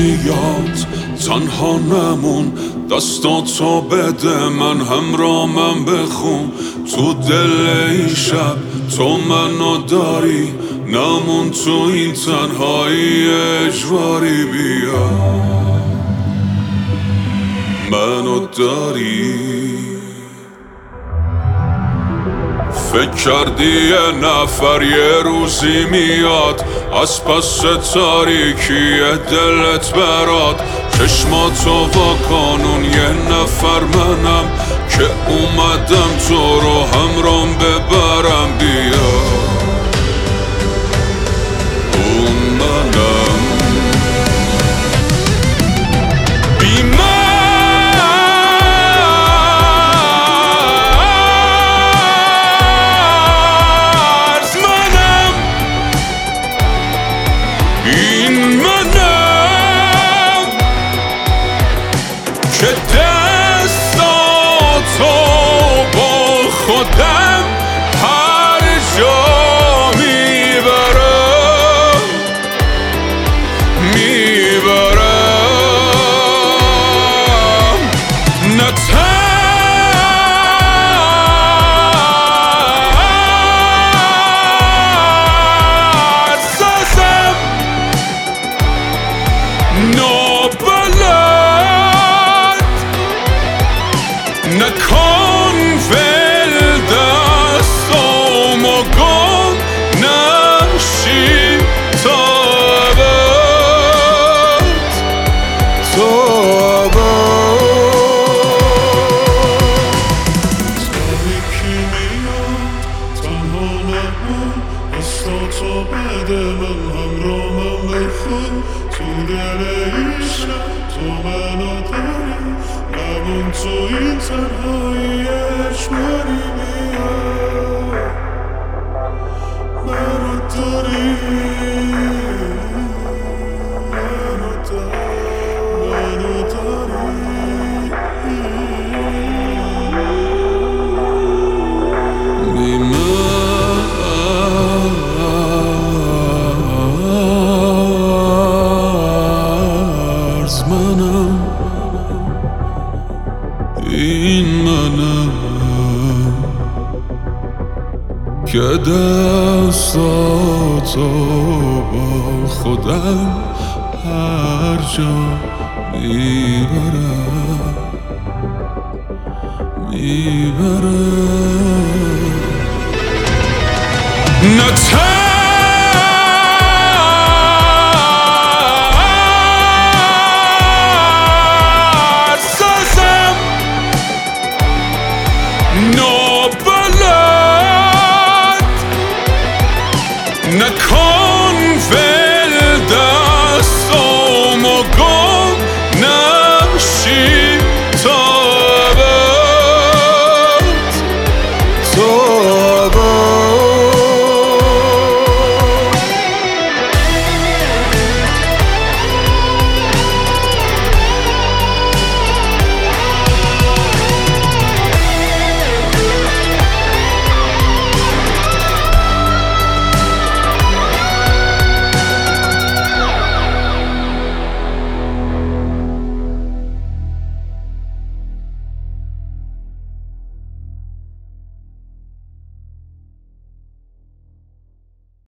میاد تنها نمون، دستاتو بده من همرامم بخون. تو دل این شب تو منو داری، نمون تو این تنهایی اجباری. بیا منو داری. فکر کردی یه نفر یه روزی میاد از پس تاریکی دلت برات؟ چشماتو واکنون یه نفر منم که اومدم تو رو همرام ببرم. بیا اون منم. که دستاتو با خودم هر جا میبرم نه ترسم نکن ول دستام و گم نشی تا ابد تا تاریکی میاد تنها نمون، دستاتو بده من همرامم بخون. تو دل این شب تو منو داری، نمون تو این تنهایی اجباری. بیا منو داری، منو داری. بی مرز منم، این منم که دستاتو با خودم هر جا میبرم نه ترسم نابلد نکن